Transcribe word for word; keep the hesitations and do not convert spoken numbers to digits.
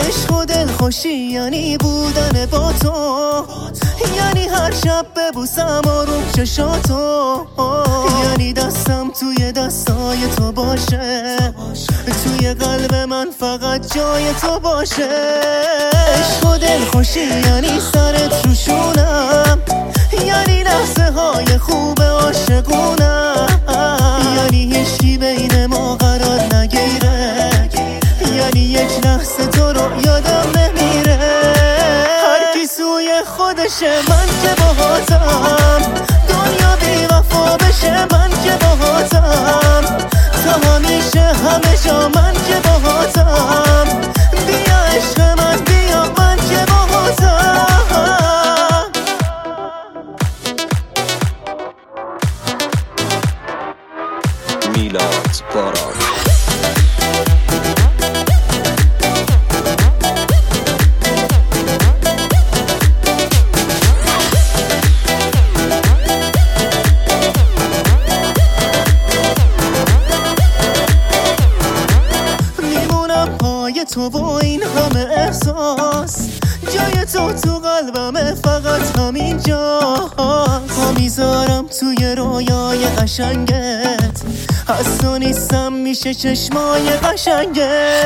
عشق و دلخوشی یعنی بودن با تو، یعنی هر شب ببوسم آروم چشاتو، یعنی دستم توی دستای تو باشه، توی قلب من فقط جای تو باشه. عشق و دلخوشی یعنی سرت روشونم، یعنی لحظه های خوب عاشقونم، یعنی هیچی بین ما قرار نگیره، یعنی یک لحظه تو رو یادم نمیره. هر کی سوی خودشه من که باهاتم، دنیا بی وفا بشه من که باهاتم، تا همیشه همه جا من که باهاتم. بیا عشق من بیا من که باهاتم. میلاد باران. تو با این همه احساس، جای تو تو قلبمه فقط همین جا. پا میذارم توی رویای قشنگت، هست و نیستم میشه چشمای قشنگت.